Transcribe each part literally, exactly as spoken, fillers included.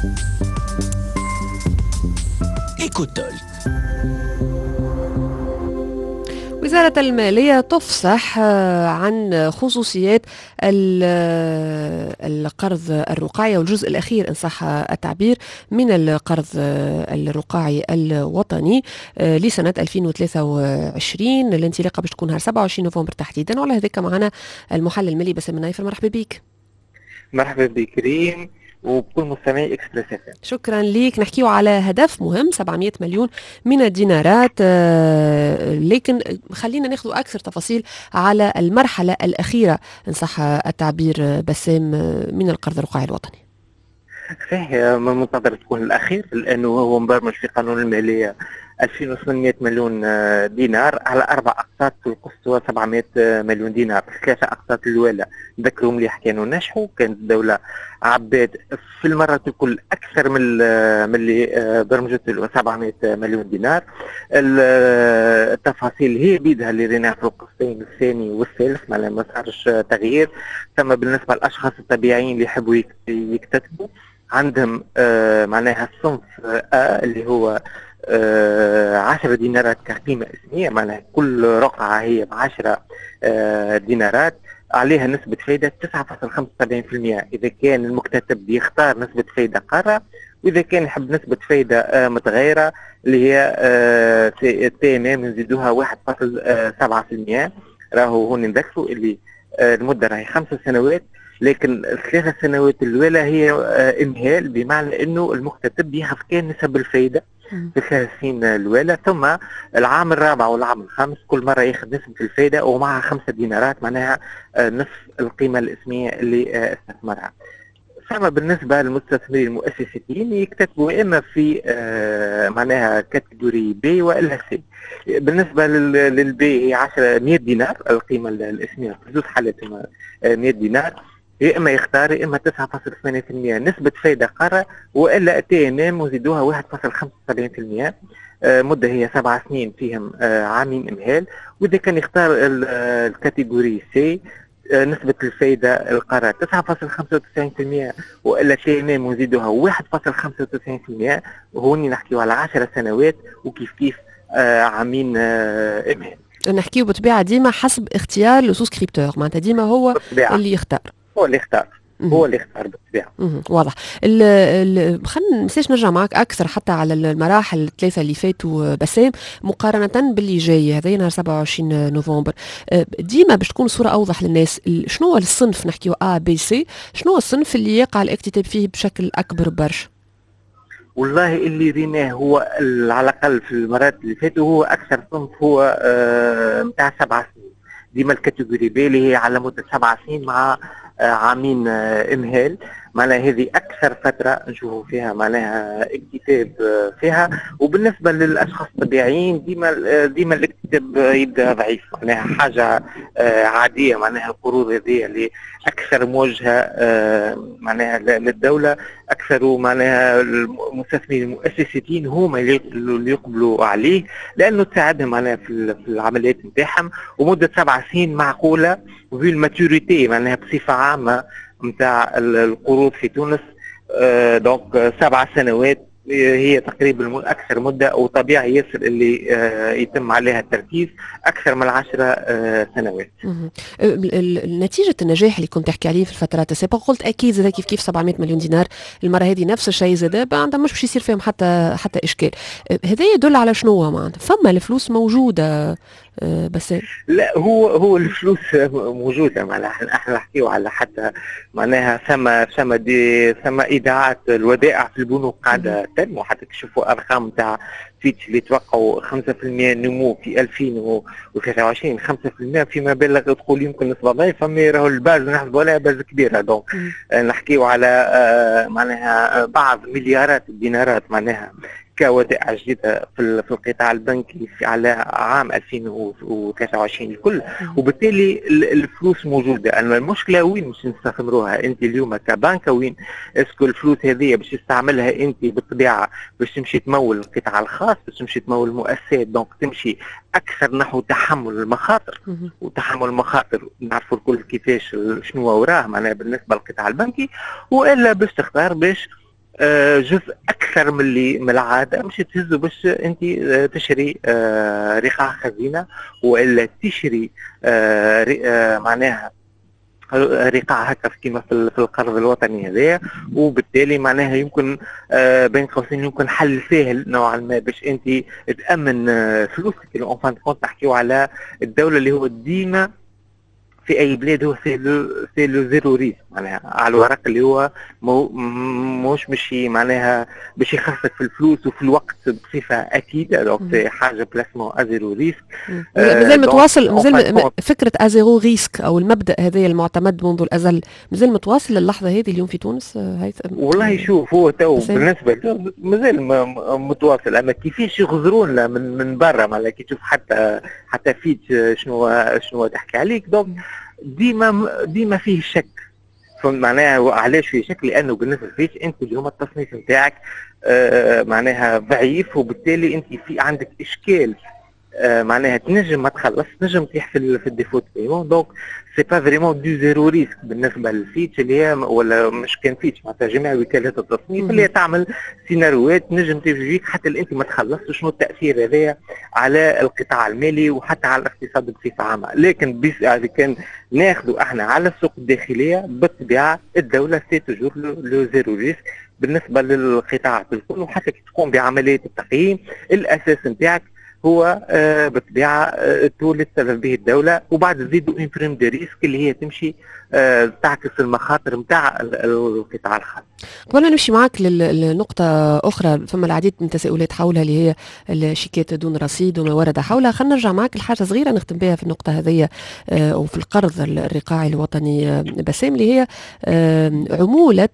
إيكوتول. وزارة المالية تفصح عن خصوصيات القرض الرقاعي والجزء الأخير إن صح التعبير من القرض الرقاعي الوطني لسنة ألفين وثلاثة وعشرين. الانطلاقة باش تكون نهار سبعة وعشرين نوفمبر تحديدا، وعلى هذاك معنا المحلل المالي باسم النايفر. مرحبا بك. مرحبا بك ريم وبكل مستمعي اكسبريس اف ام. شكرا ليك. نحكيو على هدف مهم سبعمئة مليون من الدينارات، لكن خلينا ناخذ اكثر تفاصيل على المرحله الاخيره ان صح التعبير بسام من القرض الرقاعي الوطني. صحيح، من المنتظر تكون الاخير لانه هو مبرمج في قانون الماليه ألفين وثمانمئة مليون دينار على اربع اقساط في القسط سبعمئة مليون دينار. ثلاثه اقساط الاولى ذكروا مليح كانوا نجحوا، كانت الدوله عباد في المرات الكل اكثر من من اللي برمجت له سبعمئة مليون دينار. التفاصيل هي بيدها اللي ريناها في القسطين الثاني والثالث، ما ما صارش تغيير. ثم بالنسبه للاشخاص الطبيعيين اللي يحبوا يكتتبوا عندهم آه معناها الصنف آه اللي هو آه عشرة دينارات كقيمة اسمية، معناها كل رقعة هي بعشرة آه دينارات، عليها نسبة فايدة تسعة فاصلة خمسة وسبعين بالمئة إذا كان المكتتب يختار نسبة فايدة قارة، وإذا كان يحب نسبة فايدة آه متغيرة اللي هي آه تي ام ام نزيدوها واحد فاصلة سبعة بالمئة. راهو هون نذكروا اللي آه المدة راهي خمسة سنوات، لكن الثلاث سنوات الأولى هي آه إمهال، بمعنى أنه المكتتب ياخذ كان نسب الفايدة في الثلاث سنين الأولى، ثم العام الرابع والعام الخامس كل مرة ياخذ نسبة الفايدة ومعها خمسة دينارات، معناها آه نصف القيمة الإسمية اللي آه استثمرها. ثم بالنسبة للمستثمرين المؤسسين يكتتبوا إما في آه معناها كاتيجوري بي وإلا سي. بالنسبة للبي هي عشرة مئة دينار القيمة الإسمية، في زوج حالات مئة دينار، يا اما يختار يا اما تسعة فاصلة ثمانية بالمئة نسبة فايدة قارة، والا تي ام ام وزيدوها واحد فاصلة خمسة وسبعين بالمئة. آه مدة هي سبع سنين فيهم آه عامين امهال. واذا كان يختار الكاتيجوري سي آه نسبة الفايدة القارة تسعة فاصلة خمسة وتسعين بالمئة والا تي ام ام وزيدوها واحد فاصلة خمسة وتسعين بالمئة. وهوني نحكيو على عشر سنوات وكيف كيف آه عامين آه امهال. نحكيو بطبيعة ديما حسب اختيار لو سوسكريبتور، معناتها ديما هو بطبيعة. اللي يختار هو اللي يختار هو اللي يختار بالطبيعه. واضح. خلينا نساش نرجع معك اكثر حتى على المراحل الثلاثه اللي فاتوا بسام مقارنه باللي جاي هذا نهار سبعة وعشرين نوفمبر. ديما باش تكون الصوره اوضح للناس، شنو هو الصنف نحكيو ا بي سي، شنو هو الصنف اللي يقع الاكتتاب فيه بشكل اكبر برشا؟ والله اللي ريناه هو على الاقل في المرات اللي فاتوا هو اكثر صنف هو نتاع آه سبع سنين. ديما الكاتيجوري بي اللي هي على مده سبع سنين مع عامين امهال، معناها هذه اكثر فتره نشوفوا فيها معناها اكتتاب فيها. وبالنسبه للاشخاص الطبيعيين ديما ديما الاكتتاب يبدا ضعيف، معناها حاجه عاديه، معناها القروض هذه اللي اكثر موجهه معناها للدوله، اكثر معناها المستثمرين المؤسسين هما اللي يقبلوا عليه لانه تساعدهم معناها في العمليات نتاعهم. ومده سبع سنين معقوله وفي الماتوريتي معناها بصفه عامه نتاع القروض في تونس. آه دونك سبع سنوات هي تقريبا اكثر مده، وطبيعي ياسر اللي آه يتم عليها التركيز اكثر من عشرة آه سنوات. نتيجه النجاح اللي كنت تحكي عليه في الفترات السابقه قلت اكيد زاد كيف كيف سبعمئة مليون دينار المره هذه نفس الشيء زاد، عندها مش باش يصير فيهم حتى حتى اشكال. هذا يدل على شنو معناتها؟ فما الفلوس موجوده بس لا هو هو الفلوس موجوده، معناها احنا نحكيو على حتى معناها ثم ثم دي ثم ايداعات الودائع في البنوك قاعده تنمو، حتى تشوفوا ارقام تاع فيتش اللي توقعوا خمسة بالمئة نمو في ألفين وثلاثة وعشرين، خمسة بالمئة في مبالغ تقول يمكن نسبه ضعيفه، مي راهو الباز نحسبوا عليها باز كبيره. دونك نحكيو على آه معناها بعض مليارات الدينارات معناها كودائع جديده في القطاع البنكي على عام ألفين وثلاثة وعشرين الكل. وبالتالي الفلوس موجوده. المشكله وين باش نستثمروها انت اليوم كبنك؟ وين اسكو الفلوس هذه باش تستعملها انت بالطبيعه باش تمشي تمول القطاع الخاص، باش تمشي تمول المؤسسات، دونك تمشي اكثر نحو تحمل المخاطر. وتحمل المخاطر نعرفوا الكل كيفاش شنو وراه معناها بالنسبه للقطاع البنكي، والا باش تختار باش آه، جزء اكثر من اللي من العاده مش تهزه باش انت آه، تشري آه، رقاع خزينه، والا تشري آه، ر- آه، معناها رقاع هكا كيما في في القرض الوطني هذايا. وبالتالي معناها يمكن آه، بين قوسين يمكن حل سهل نوعا ما باش انت تامن آه، فلوسك. اون فان كونت نحكيو على الدوله اللي هو ديما في اي بلاد هو سي لو سي لو زيرو ريسك، معناها على الورق اللي هو مو مش باش معناها باش يخفف في الفلوس وفي الوقت بصفه اكيده. دونك سي حاجه بلاسمون ازيرو ريسك. مازال متواصل، مازال م- فكره ازيرو ريسك او المبدا هذا المعتمد منذ الازل مازال متواصل للحظه هذه اليوم في تونس آه، هيثم؟ والله شوف هو تو بسام. بالنسبه له مازال م- م- متواصل، اما كيفاش يغزرون له من من برا، معناها كي تشوف حتى حتى فيت شنو شنو تحكي عليك. دونك ديما ديما فيه شك. فهمت معناها علاش فيه شك؟ لانه بالنسبه لفيك انت اليوم التصنيف نتاعك آه معناها ضعيف، وبالتالي انت في عندك اشكال. آه معناها تنجم ما تخلص، تنجم تطيح في في الديفو بيمون. دونك سي با فريمون دو زيرو ريسك بالنسبه للفيتش اللي هي، ولا مش كان فيتش معناتها جميع وكالات التصنيف اللي هي تعمل سيناريوهات تنجم تجيك حتى اللي انت ما تخلصش شنو التاثير هذايا على القطاع المالي وحتى على الاقتصاد بصفه عامه. لكن بس اذا كان ناخذوا احنا على السوق الداخليه بالطبيعه الدوله سي توجور لو زيرو ريسك بالنسبه للقطاع الكل. وحتى كي تقوم بعمليه التقييم الاساس نتاعك هو آه بالطبيعه آه التول اللي تتصرف به الدوله، وبعد تزيدوا اون بريم دو ريسك اللي هي تمشي آه تعكس المخاطر نتاع القطاع الخاص. قبل ما نمشي معك لنقطة أخرى، ثم العديد من التساؤلات حولها اللي هي الشيكات دون رصيد وما ورد حولها. خلينا نرجع معك لحاجة صغيرة نختم بها في النقطة هذه أو في القرض الرقاعي الوطني آه، بسام، اللي هي آه، عمولة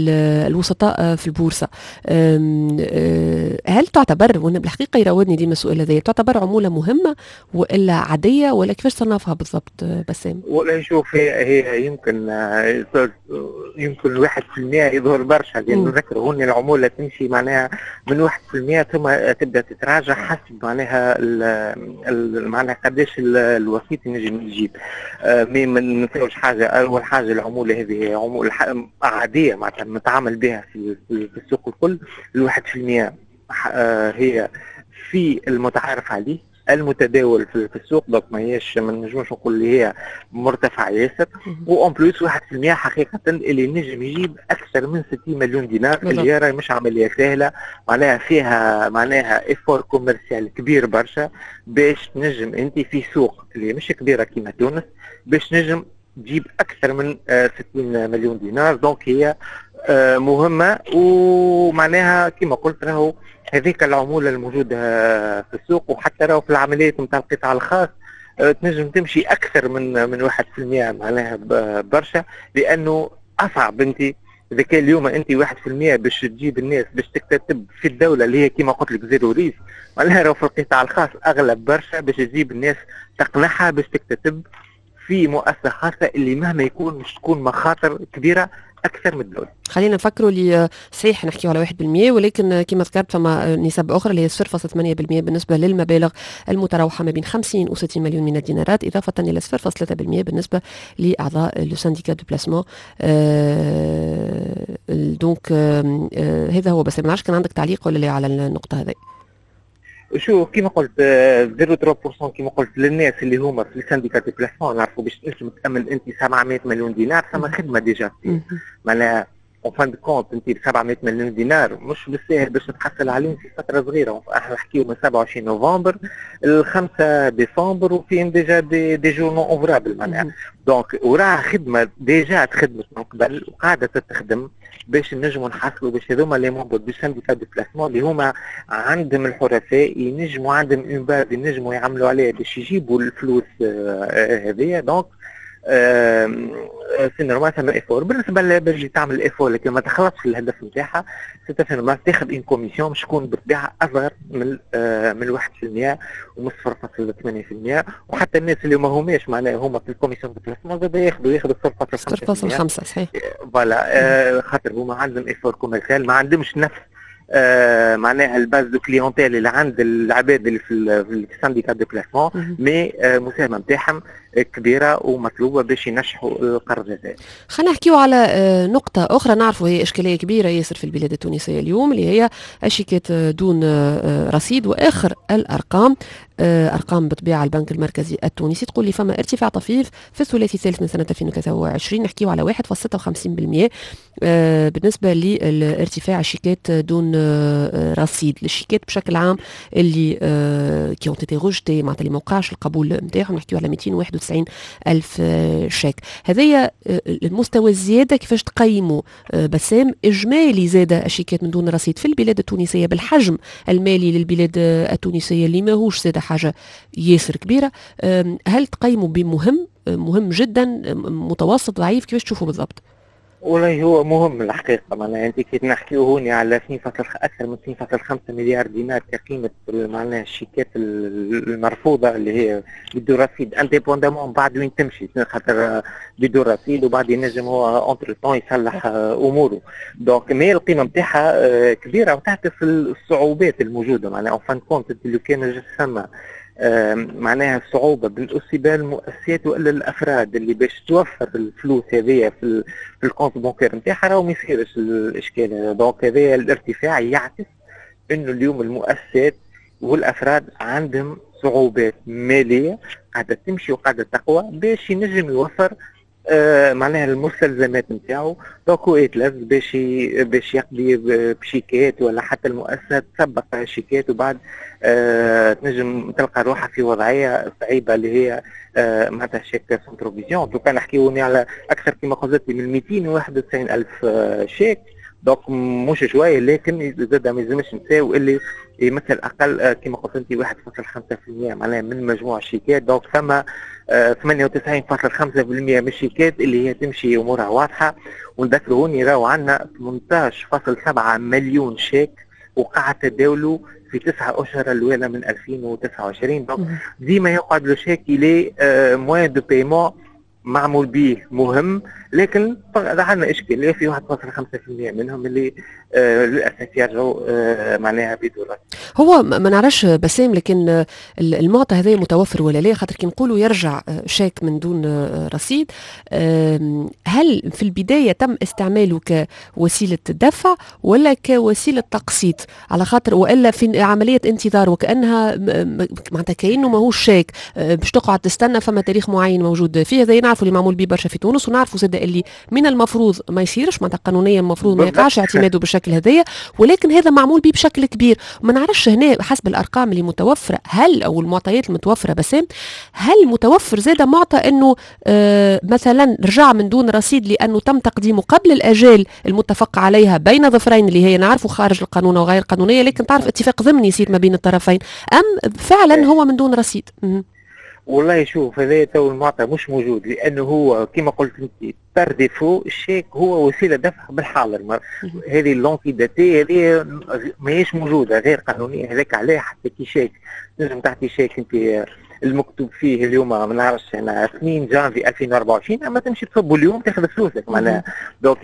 الوسطاء في البورصة. آم، آه، هل تعتبر، وأنا بالحقيقة يراودني ديما السؤال هذا، تعتبر عمولة مهمة وإلا عادية ولا كيفاش تصنفها بالضبط آه، بسام؟ ولا شوف هي هي يمكن آه، يمكن واحد في المية يظهر برشا، لأنه نذكر هون العمولة تمشي معناها من واحد في المية ثم تبدأ تتراجع حسب معناها معناها قداش الوسيط ينجم يجيب. آه، مي ما ننساوش حاجة، أول حاجة العمولة هذه هي عمولة عادية معناتها متعامل بها في في السوق الكل. الواحد في المية آه، هي في المتعارف عليه المتداول في السوق. دونك ما هيش ما نجموش نقول اللي هي مرتفعه ياسر. وان بلوس واحد في المية حقيقه اللي نجم يجيب اكثر من ستين مليون دينار اللي هي راهي مش عمليه سهله، معناها فيها معناها ايفور كوميرسيال كبير برشا باش تنجم انت في سوق اللي مش كبيره كيما تونس باش نجم تجيب اكثر من ستين مليون دينار. دونك هي مهمه، ومعناها كما قلت راهو هذيك العمولة الموجودة في السوق وحتى راهو في العمليات نتاع القطاع الخاص تنجم تمشي أكثر من من واحد في المية معناها برشا، لأنه أصعب أنت إذا كان اليوم أنت واحد في المية باش تجيب الناس باش تكتتب في الدولة اللي هي كما قلت لك زيرو ريسك، معناها راهو في القطاع الخاص أغلب برشا باش تجيب الناس تقنعها باش تكتتب في مؤسسة خاصة اللي مهما يكون مش تكون مخاطر كبيرة أكثر من الدولة. خلينا نفكروا اللي صحيح نحكيو على واحد بالمية، ولكن كما ذكرت فما نسب أخرى اللي هي صفر فاصلة ثمانية بالمية بالنسبة للمبالغ المتراوحة ما بين خمسين و ستين مليون من الدينارات، إضافة إلى صفر فاصلة ثلاثة بالمية بالنسبة لأعضاء لو سانديكا دو بلاسمون. آه دونك آه آه هذا هو. بس ما نعرفش كان عندك تعليق ولا لا على النقطة هذه؟ شو كيما قلت صفر فاصلة ثلاثة بالمية كيما قلت للناس اللي هما في السانديكا دو بلاسمون نعرفوا باش تنجم تامن انت سبعمائة مليون دينار ثم خدمه ديجا معناها اون فان دو كونت انت ب سبعمائة مليون دينار مش بالساهل باش تحصل عليهم في فتره صغيره. احنا نحكيو من سبعة وعشرين نوفمبر ل خمسة ديسمبر وفيهم ديجا دي, دي جور نون اوفرابل معناها. دونك وراها خدمه ديجا تخدمت من قبل وقاعده تخدم باش نجموا نحصلوا باش هذوما لي مونبر دو سانديكا دو بلاسمون اللي هما عندهم الحرفاء ينجموا عندهم اون باز ينجموا يعملوا عليها باش يجيبوا الفلوس هذيا. دونك سي نورمال ثم ايفور بالنسبه اللي تعمل ايفور لكن ما تخلصش الهدف نتاعها سي نورمال تاخذ ان كوميسيون باش تكون بالطبيعه اصغر من آه من واحد في المية ومن صفر فاصلة ثمانية بالمية. وحتى الناس اللي ما هماش معناها هما في الكوميسيون دو بلاسمون زاد ياخذوا ياخذوا صفر فاصلة خمسة صحيح. فوالا آه خاطر هما عندهم ايفور كوميرسيال ما عندهمش نفس آه معناها الباز دو كليونتيل اللي عند العباد اللي في السانديكا دو بلاسمون، مي آه المساهمه نتاعهم كبيره ومطلوبه باش ينجحوا القرض هذا. خلينا نحكيو على نقطة أخرى نعرفوا هي إشكالية كبيرة ياسر في البلاد التونسية اليوم، اللي هي الشيكات دون رصيد وآخر الأرقام. أرقام بطبيعة البنك المركزي التونسي تقول لي فما ارتفاع طفيف في الثلاثي الثالث من سنة ألفين وثلاثة وعشرين، نحكيو على واحد فاصلة ستة وخمسين بالمئة بالنسبة لارتفاع الشيكات دون رصيد. الشيكات بشكل عام اللي كي ont été rejetés معناتها اللي ما وقعش القبول نتاعهم نحكيو على مئتين وواحد وتسعين ألف شيك. هذايا المستوى الزيادة كيفاش تقيموا بسام إجمالي زادة الشيكات من دون رصيد في البلاد التونسية بالحجم المالي للبلاد التونسية اللي ماهوش زادة حاجة ياسر كبيرة؟ هل تقيموا بمهم مهم جدا متوسط ضعيف؟ كيفاش تشوفوا بالضبط؟ والله هو مهم الحقيقه، معناها انت كي نحكيو هوني على اثنين فاصلة اكثر من اثنين فاصلة خمسة مليار دينار كقيمه معناها الشيكات المرفوضه اللي هي بدون رصيد انديبوندامون بعد وين تمشي، خاطر بدون رصيد وبعد ينجم هو اونتر طون يصلح اموره. دونك مي القيمه نتاعها كبيره وتعكس الصعوبات الموجوده، معناها اون فان كونت اللي كان ثم معناها الصعوبة بالأسباب المؤسسات وإلا الأفراد اللي باش توفر الفلوس هذه في في الكونت بانكير نتاعها راهو ما يصيرش الإشكال هذا. دونك هذا الارتفاع يعكس إنه اليوم المؤسسات والأفراد عندهم صعوبات مالية قاعدة تمشي وقاعدة تقوى باش ينجم يوفر آه معناها المستلزمات نتاعو. دونك هو يتلف باش باش يقضي بشيكات ولا حتى المؤسسه تسبق شيكات وبعد آه تنجم تلقى روحها في وضعيه صعيبه اللي هي آه معناتها شيك سنتروفيزيون. تو كان نحكيو على اكثر كما قلت من مئتين وواحد وتسعين الف آه شيك، دونك مش شويه، لكن زاد ما يلزمش نساو اللي يمثل اقل كما قلت انت واحد فاصلة خمسة بالمئة معناها من مجموع الشيكات. دونك ثم ثمانية وتسعين فاصلة خمسة بالمئة من الشيكات اللي هي تمشي امورها واضحه. ونذكروا هوني راهو عندنا ثمانية عشر فاصلة سبعة مليون شيك وقع تداولوا في تسعة اشهر الاولى من ألفين وتسعة وعشرين. دونك ديما يقعد لو شيك الي موان دو بايمون معمول به مهم، لكن عندنا اشكاليه في واحد فاصلة خمسة بالمئة منهم اللي آه للاسف يرجعوا آه معناها بدولار. هو ما نعرفش بسام، لكن المعطى هذا متوفر ولا لا؟ خاطر كي نقولوا يرجع شيك من دون رصيد، هل في البدايه تم استعماله كوسيله دفع ولا كوسيله تقسيط؟ على خاطر والا في عمليه انتظار وكانها معناتها كانه ماهوش شيك باش تقعد تستنى فما تاريخ معين موجود فيه. هذا نعرفوا اللي معمول به برشا في تونس، ونعرفوا زاد اللي من المفروض ما يصيرش معناتها قانونيا المفروض ما يقعش اعتماده بالشكل هذايا، ولكن هذا معمول به بشكل كبير. وما نعرفش هنا حسب الارقام اللي متوفره هل او المعطيات المتوفره بسام، هل متوفر زاد معطى انه آه مثلا رجع من دون رصيد لانه تم تقديمه قبل الاجال المتفق عليها بين ظفرين اللي هي نعرفوا خارج القانون وغير قانونيه، لكن تعرف اتفاق ضمني يصير ما بين الطرفين، ام فعلا هو من دون رصيد؟ والله شوف هذا تو المعطى مش موجود، لانه هو كما قلت انت بار ديفو الشيك هو وسيله دفع بالحاضر. هذه اللونكيداتي هذه ماهيش موجوده غير قانونيه، هذاك عليه حتى كي شيك تنجم تعطي شيك انت المكتوب فيه اليوم ما نعرفش انا اثنين جانفي ألفين وأربعة وعشرين، اما تمشي تصبوا اليوم تاخذ فلوسك معناها. دونك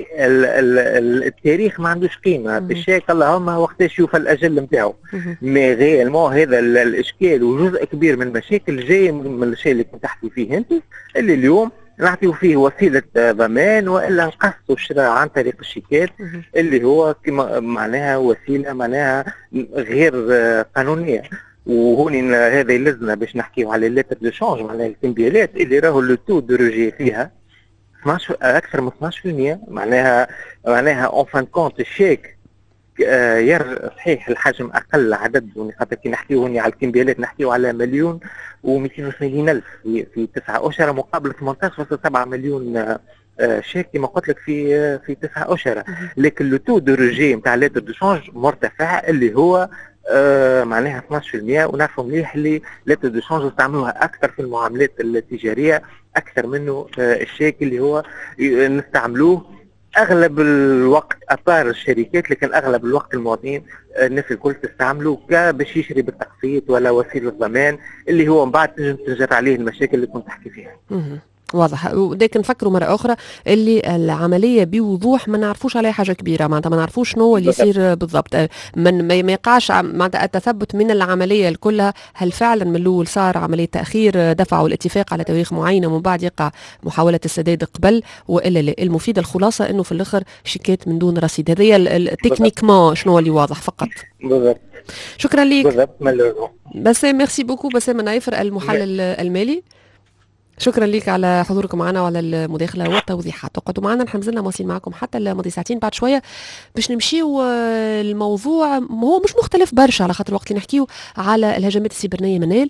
التاريخ ما عندوش قيمه في الشيك، اللهم وقتاش يوفى الاجل نتاعو. مي غيالمون هذا الاشكال وجزء كبير من المشاكل جاي من الشيء اللي كنت تحكي فيه انت، اللي اليوم نعطيو فيه وسيله ضمان والا نقصوا الشراء عن طريق الشيكات اللي هو كما معناها وسيله معناها غير قانونيه. وهوني هذا يلزنا باش نحكيو على الليتر دو شونج معناها الكمبيالات اللي راهو لو تو دو روجي فيها اثناش اكثر من اثناش بالمئة معناها معناها اون فان كونت الشيك آه يرجع صحيح الحجم اقل عدد، خاطر كي نحكيو هوني على الكمبيالات نحكيو على مليون ومئتين وثمانين الف في, في تسعة اشهر مقابل ثمانية عشر فاصلة سبعة مليون آه شيك كما قلت لك في آه في تسعة اشهر. لكن لو تو دو روجي نتاع الليتر دو شونج مرتفع اللي هو آه معناها اثناش بالمئة، ونعرفوا مليح اللي ليتر دو شونج يستعملوها اكثر في المعاملات التجاريه اكثر منه آه الشيك اللي هو نستعملوه اغلب الوقت اطار الشركات، لكن اغلب الوقت المواطنين الناس الكل تستعملوا باش يشري بالتقسيط ولا وسيله ضمان اللي هو من بعد تنجم تنجر عليه المشاكل اللي كنت تحكي فيها. واضح. ولكن نفكروا مرة أخرى اللي العملية بوضوح ما نعرفوش عليها حاجة كبيرة، معناتها ما نعرفوش شنو اللي يصير بالضبط، من ما يقعش معناتها التثبت من العملية كلها. هل فعلا من الأول صار عملية تأخير، دفعوا الاتفاق على تواريخ معينة ومن بعد يقع محاولة السداد قبل، وإلا لا؟ المفيد الخلاصة أنه في الآخر شيكات من دون رصيد. هذه التكنيكمون شنو اللي واضح فقط. بالضبط. شكرا لك. بالضبط. بس ميرسي بوكو بسام نايفر المحلل المالي. شكرا لك على حضوركم معنا وعلى المداخله والتوضيحات. تقعدوا معنا، نحن مازلنا مواصلين معكم حتى لمده ساعتين. بعد شويه باش نمشيو الموضوع هو مش مختلف برشا، على خاطر وقت نحكيو على الهجمات السيبرانيه منال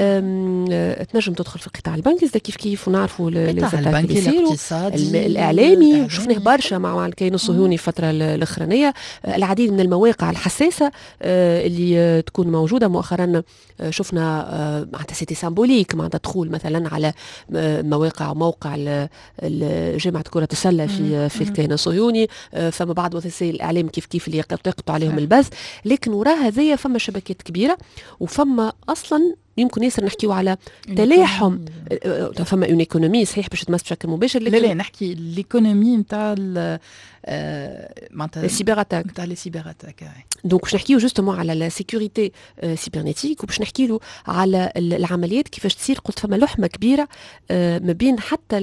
تنجم تدخل في القطاع البنكي زي كيف كيف، ونعرفوا البنكي الاقتصادي الاعلامي شفناه برشا مع الكيان الصهيوني الفتره الاخرانيه. العديد من المواقع الحساسه اللي تكون موجوده مؤخرا، شفنا معناتها سيتي سامبوليك، معناتها دخول مثلا على مواقع موقع جامعة كرة السلة في في الكيان الصهيوني، فما بعض وسائل الإعلام كيف كيف اللي يقطعوا عليهم البث. لكن وراء هذيا فما شبكات كبيرة، وفما أصلا يمكن ياسر نحكيو على تلاحم. فما اون ايكونومي صحيح باش تمس بشكل مباشر، لكن لا لا نحكي الايكونومي نتاع معناتها السيبر اتاك نتاع لي سيبر اتاك. دونك باش نحكيو جوستومون على لا سيكوريتي سيبرنيتيك، وباش نحكي له على العمليات كيفاش تصير. قلت فما لحمه كبيره ما بين حتى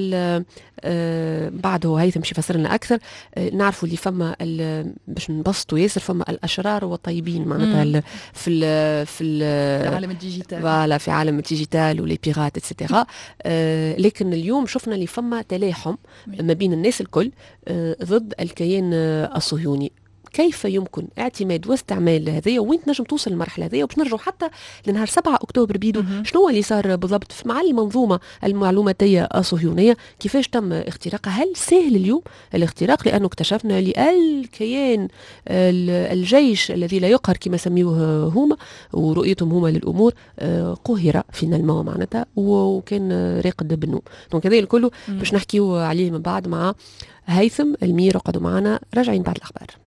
بعد هو هيثم باش يفسر لنا اكثر. نعرفوا اللي فما باش نبسطوا ياسر، فما الاشرار والطيبين معناتها في ال في العالم الديجيتال، فوالا في عالم الديجيتال ولي بيرات اتسيتيرا. آه لكن اليوم شفنا اللي فما تلاحم ما بين الناس الكل آه ضد الكيان آه الصهيوني. كيف يمكن اعتماد واستعمال هذه، وين تنجم توصل المرحله هذه؟ وباش نرجعوا حتى لنهار سبعة اكتوبر بيدو، شنو اللي صار بالضبط مع المنظومه المعلوماتيه الصهيونيه، كيفاش تم اختراقها؟ هل سهل اليوم الاختراق؟ لانه اكتشفنا الكيان الجيش الذي لا يقهر كما سميوه هما ورؤيتهم هما للامور قهر فينا معناتها، وكان راقد بالنوم. دونك هذا الكل باش نحكيو عليه من بعد مع هيثم المير. قعدوا معنا راجعين بعد الاخبار.